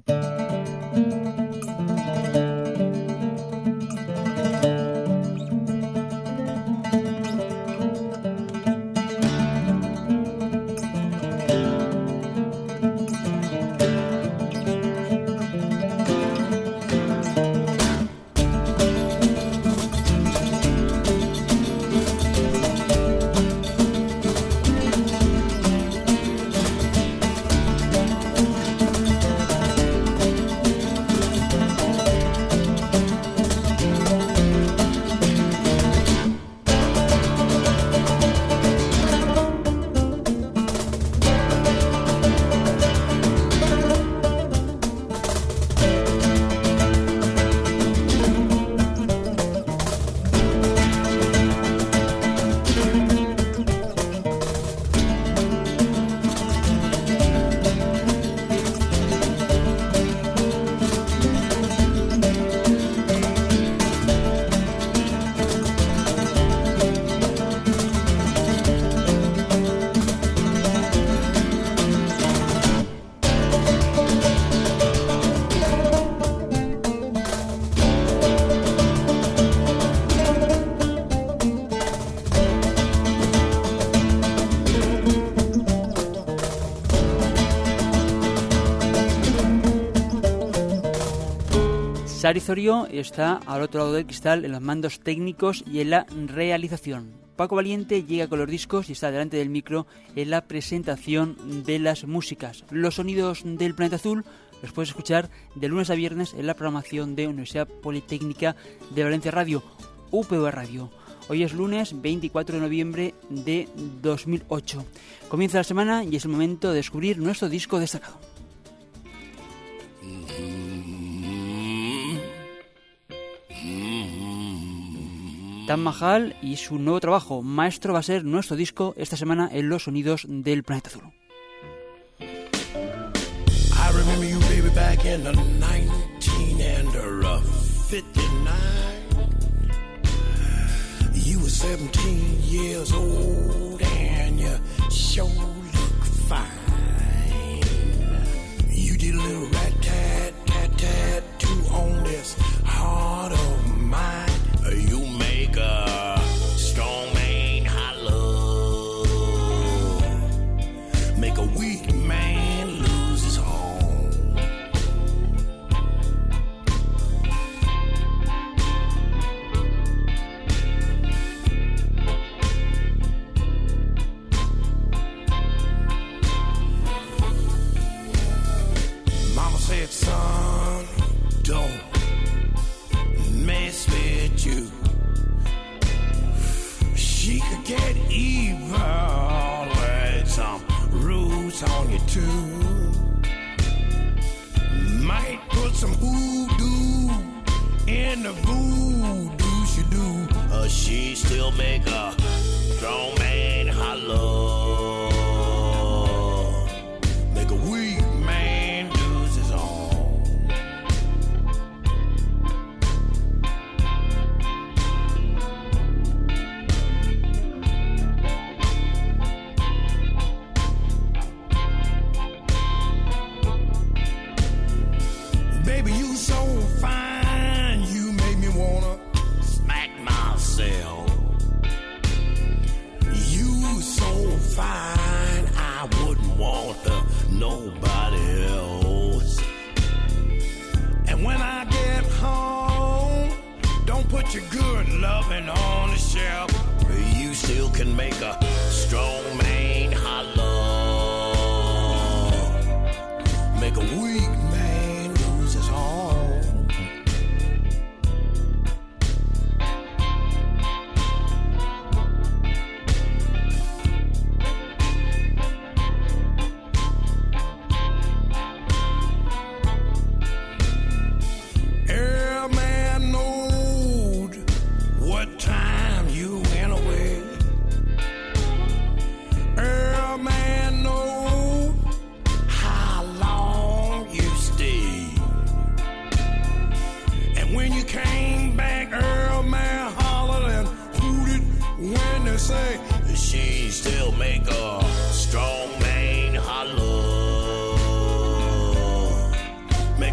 Sari Zorio está al otro lado del cristal en los mandos técnicos y en la realización. Paco Valiente llega con los discos y está delante del micro en la presentación de las músicas. Los sonidos del Planeta Azul los puedes escuchar de lunes a viernes en la programación de Universidad Politécnica de Valencia Radio, UPV Radio. Hoy es lunes 24 de noviembre de 2008. Comienza la semana y es el momento de descubrir nuestro disco destacado. Taj Mahal y su nuevo trabajo, Maestro, va a ser nuestro disco esta semana en los sonidos del Planeta Azul. I remember you, baby, back in the 1959. You were 17 years old and you sure look fine. You did a little rat-tat-tat-tattoo on this heart of mine. You make a strong man holler, make a weak man lose his home. Mama said, son, don't mess with you. She could get evil with some roots on you too. Might put some hoodoo in the voodoo she do. She still make a strong man holler, make a weak man lose his own. Baby, you so fine, you make me wanna smack myself. You so fine, I wouldn't want nobody else. And when I get home, don't put your good loving on the shelf. You still can make a strong man holler, make a weak man lose his heart. Every man knowed what time you went away. Every man knowed how long you stayed. And when you came back, every man hollered and hooted when they say she still make a strong man holler,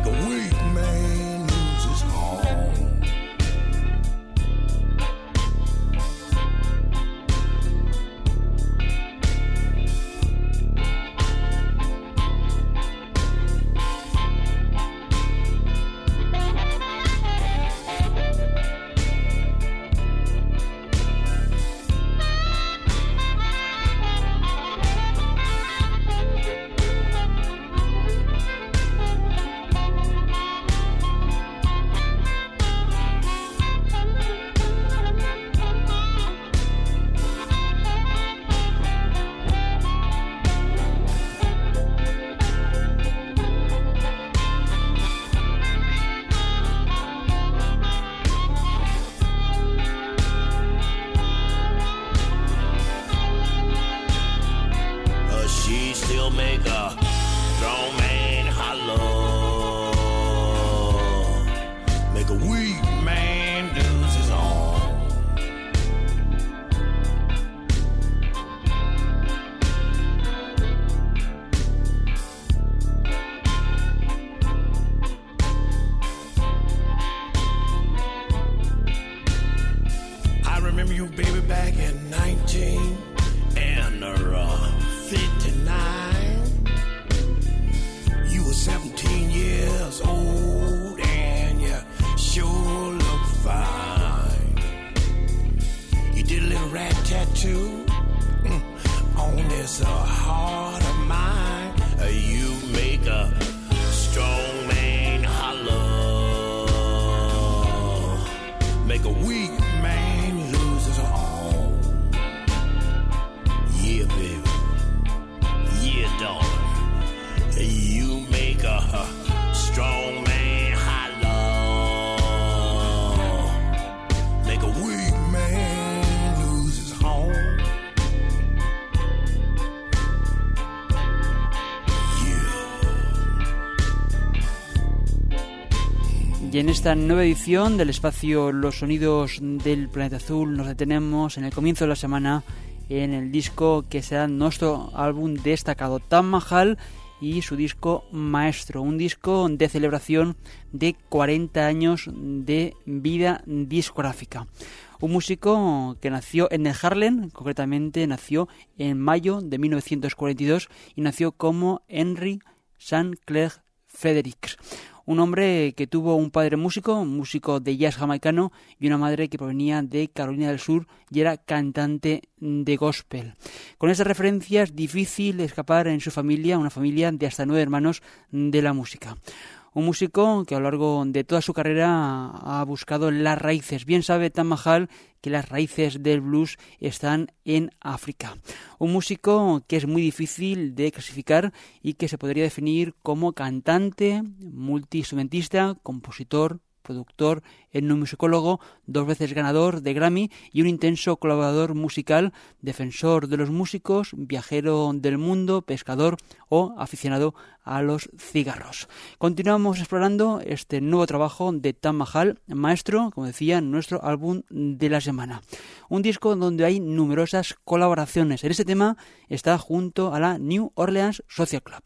Y en esta nueva edición del espacio Los Sonidos del Planeta Azul nos detenemos en el comienzo de la semana en el disco que será nuestro álbum destacado, Taj Mahal y su disco Maestro, un disco de celebración de 40 años de vida discográfica. Un músico que nació en el Harlem, concretamente nació en mayo de 1942 y nació como Henry St. Clair Fredericks. Un hombre que tuvo un padre músico de jazz jamaicano y una madre que provenía de Carolina del Sur y era cantante de gospel. Con estas referencias es difícil escapar en su familia, una familia de hasta 9 hermanos de la música. Un músico que a lo largo de toda su carrera ha buscado las raíces. Bien sabe Taj Mahal que las raíces del blues están en África. Un músico que es muy difícil de clasificar y que se podría definir como cantante, multiinstrumentista, compositor, productor, etnomusicólogo, 2 veces ganador de Grammy y un intenso colaborador musical, defensor de los músicos, viajero del mundo, pescador o aficionado a los cigarros. Continuamos explorando este nuevo trabajo de Taj Mahal, Maestro, como decía, nuestro álbum de la semana. Un disco donde hay numerosas colaboraciones. En este tema está junto a la New Orleans Social Club.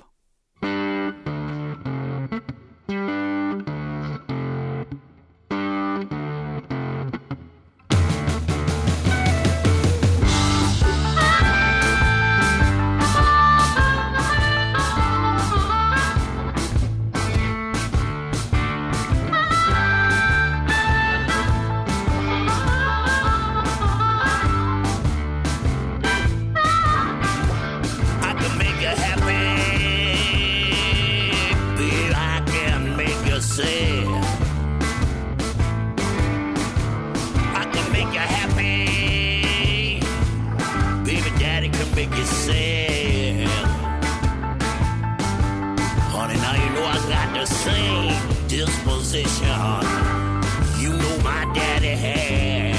You know my daddy had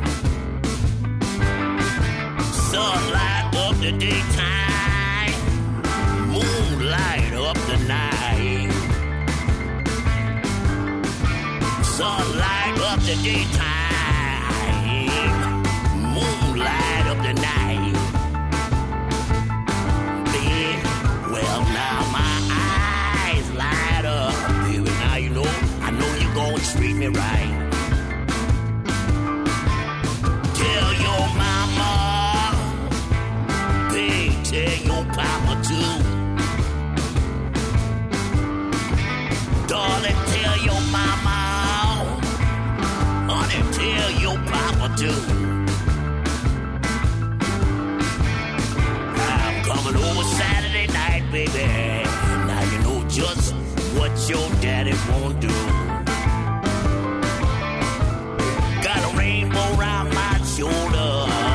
sunlight up the daytime, moonlight up the night. Sunlight up the daytime, moonlight up the night. Baby, well now my eyes light up. Baby, now you know you're gonna treat me right. Tell your mama, babe, tell your papa too. Darling, tell your mama, honey, tell your papa too. I'm coming over Saturday night, baby. Now you know just what your daddy won't do. Got a rainbow round my shoulder,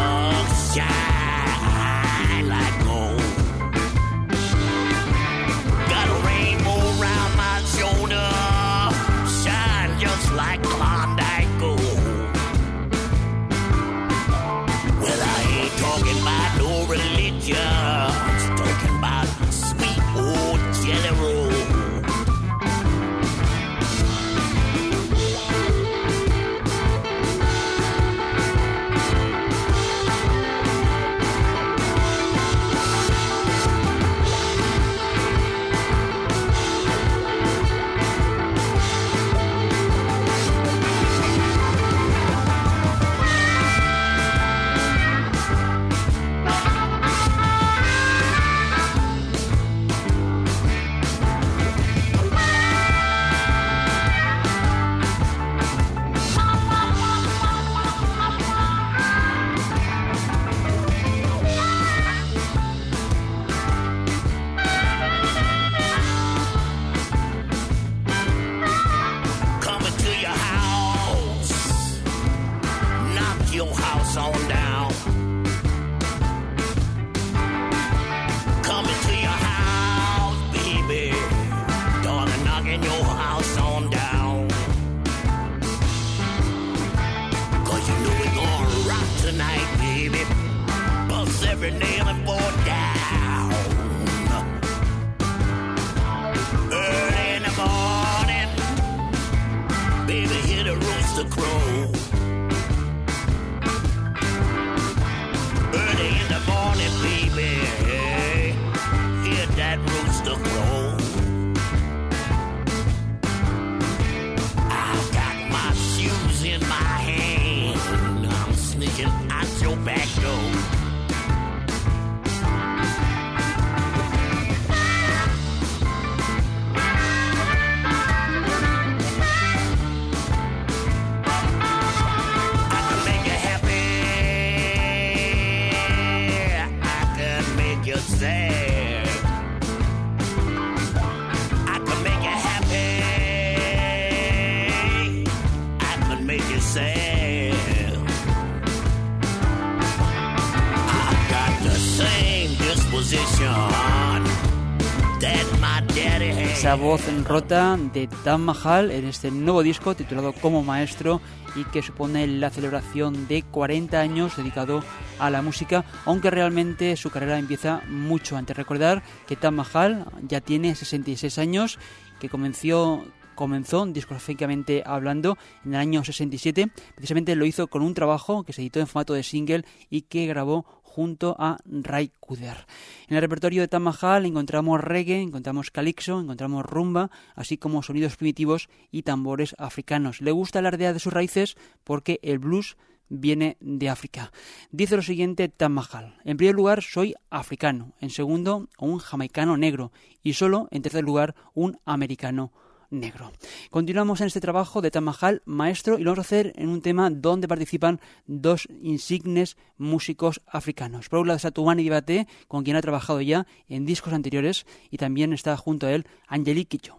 shine like gold. Got a rainbow round my shoulder, shine just like Klondike gold. Well, I ain't talking about no religion, just talking about sweet old jelly roll. esa voz rota de Tam Mahal en este nuevo disco titulado Como Maestro y que supone la celebración de 40 años dedicado a la música, aunque realmente su carrera empieza mucho antes. Recordar que Tam Mahal ya tiene 66 años, que comenzó discográficamente hablando en el año 67. Precisamente lo hizo con un trabajo que se editó en formato de single y que grabó junto a Ray Cooder. En el repertorio de Tam Mahal encontramos reggae, encontramos calipso, encontramos rumba, así como sonidos primitivos y tambores africanos. Le gusta alardear de sus raíces porque el blues viene de África. Dice lo siguiente Tam Mahal: en primer lugar, soy africano. En segundo, un jamaicano negro. Y solo, en tercer lugar, un americano negro. Continuamos en este trabajo de Tam Mahal, maestro, y lo vamos a hacer en un tema donde participan dos insignes músicos africanos. Por un lado está Toumani Diabaté, con quien ha trabajado ya en discos anteriores, y también está junto a él Angelique Kidjo.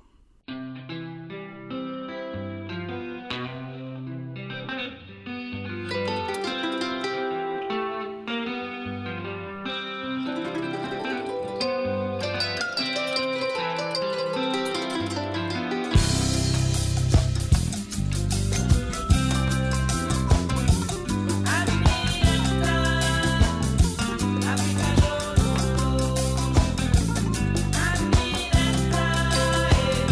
Africa,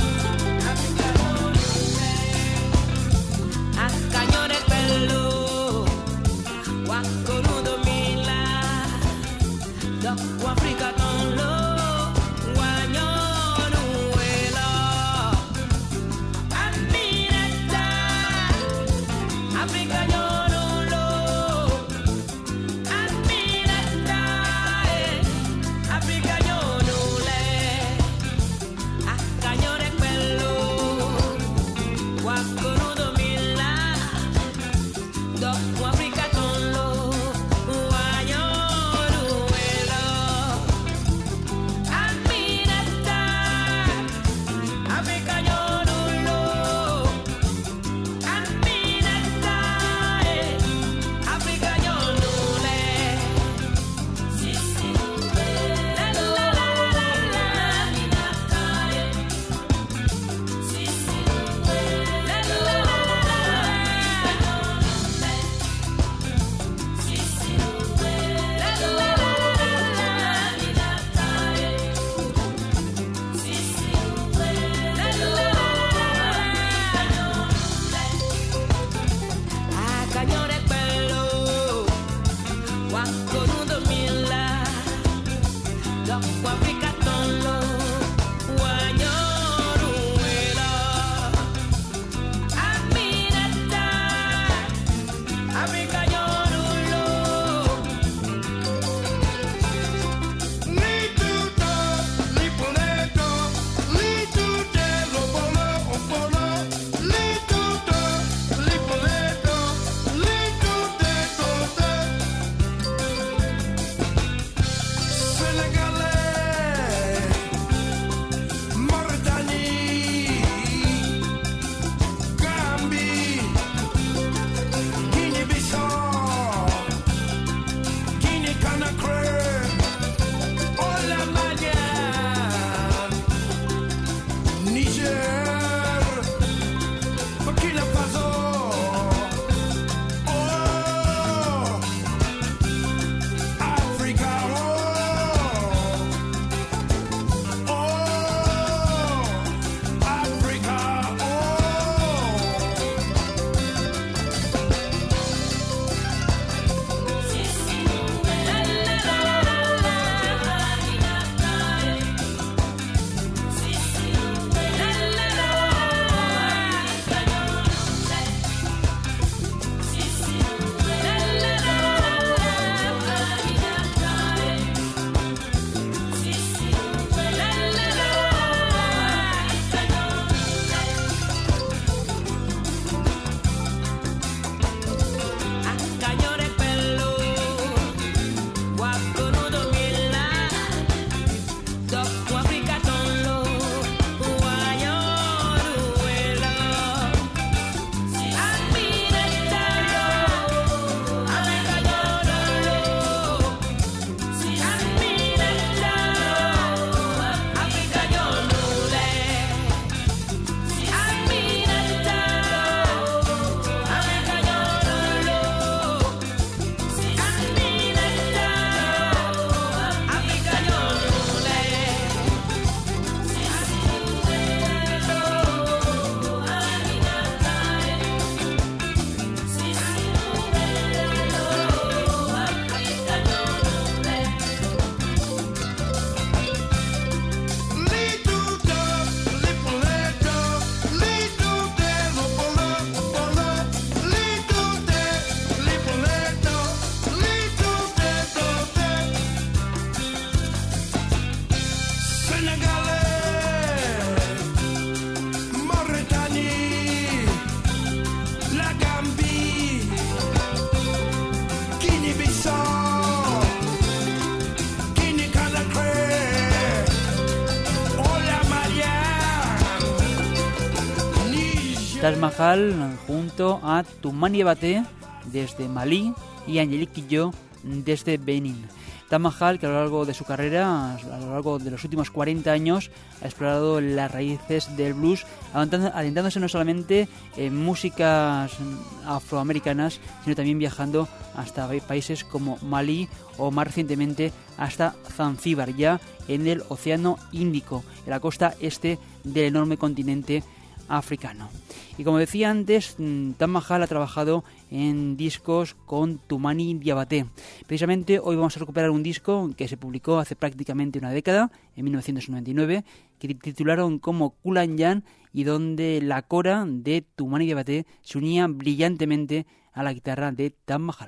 Taj Mahal junto a Toumani Diabaté desde Malí y Angelique Kidjo desde Benín. Taj Mahal, que a lo largo de su carrera, a lo largo de los últimos 40 años, ha explorado las raíces del blues, adentrándose no solamente en músicas afroamericanas, sino también viajando hasta países como Malí o más recientemente hasta Zanzíbar, ya en el Océano Índico, en la costa este del enorme continente africano. Y como decía antes, Taj Mahal ha trabajado en discos con Toumani Diabaté. Precisamente hoy vamos a recuperar un disco que se publicó hace prácticamente una década, en 1999, que titularon como Kulan Jan, y donde la cora de Toumani Diabaté se unía brillantemente a la guitarra de Taj Mahal.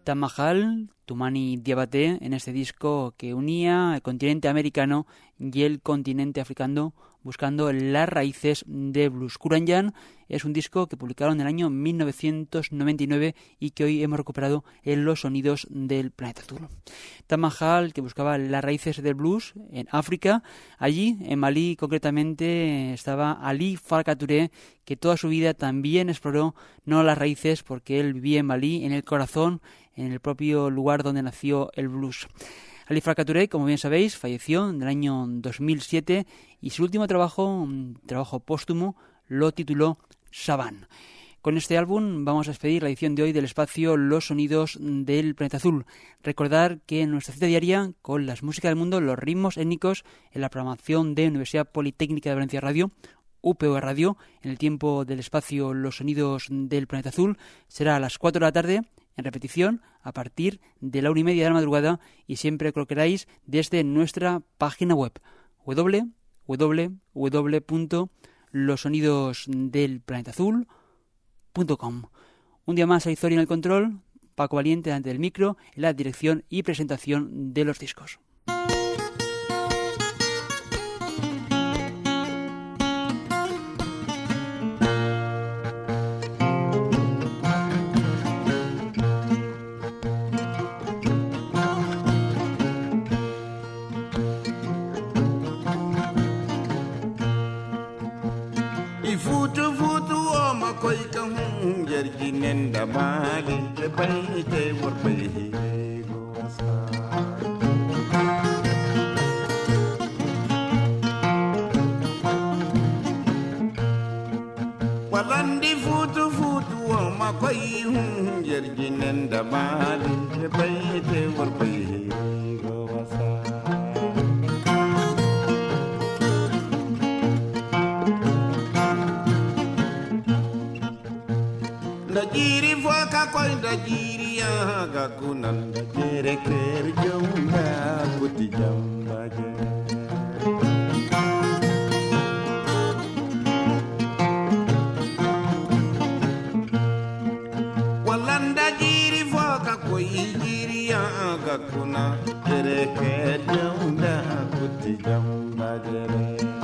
Taj Mahal, Tumani Diabaté, en este disco que unía el continente americano y el continente africano buscando las raíces de blues. Kuranjan es un disco que publicaron en el año 1999 y que hoy hemos recuperado en los sonidos del Planeta Azul. Taj Mahal, que buscaba las raíces del blues en África. Allí, en Malí concretamente, estaba Ali Farka Touré, que toda su vida también exploró no las raíces, porque él vivía en Malí, en el corazón, en el propio lugar donde nació el blues. Ali Farka Touré, como bien sabéis, falleció en el año 2007 y su último trabajo, un trabajo póstumo, lo tituló Savan. Con este álbum vamos a despedir la edición de hoy del espacio Los Sonidos del Planeta Azul. Recordar que en nuestra cita diaria con las músicas del mundo, los ritmos étnicos, en la programación de Universidad Politécnica de Valencia Radio, UPV Radio, en el tiempo del espacio Los Sonidos del Planeta Azul, será a las 4 de la tarde, en repetición a partir de la 1:30 de la madrugada y siempre que lo queráis desde nuestra página web www.losonidosdelplanetazul.com. Un día más, Aizori en el control, Paco Valiente delante del micro, en la dirección y presentación de los discos. Nenda mali te bai te warbai gosa walandi futu ma koi jergi nenda mali te bai te warbai gosa Dajiri foka koi dajiri ya gakunan dajere kerjumba puti jamba je Walan dajiri foka koi jiri ya gakunan dajere kerjumba puti jamba je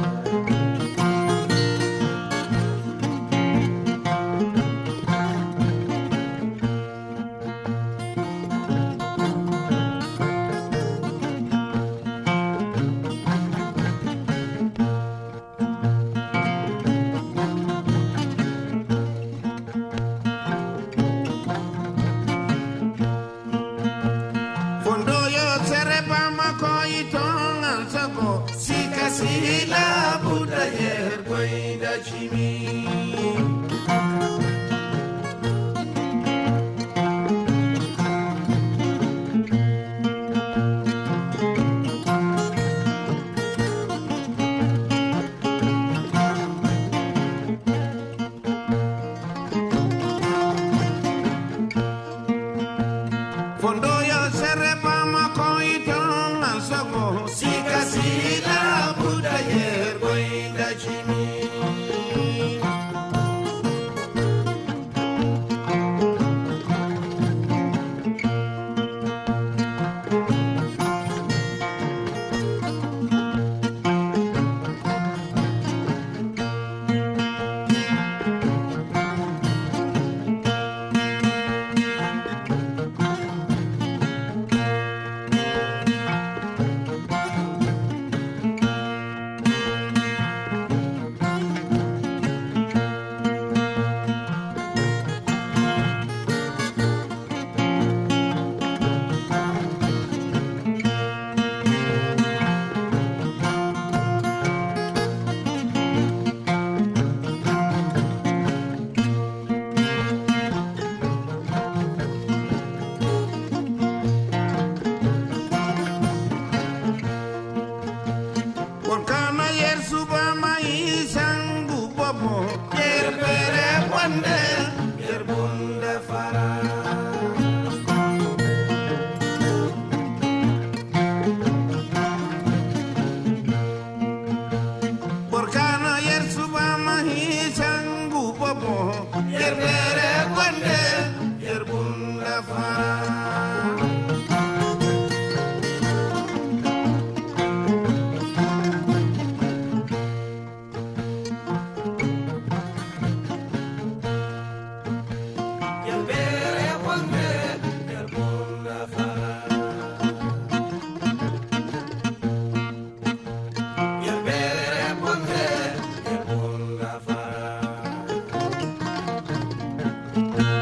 Sila Buddha yer goida chimi Fondo yo serepa makoito ansago sika sila Buddha yer goida chimi Yerbere kwende yerbunda fara Thank you.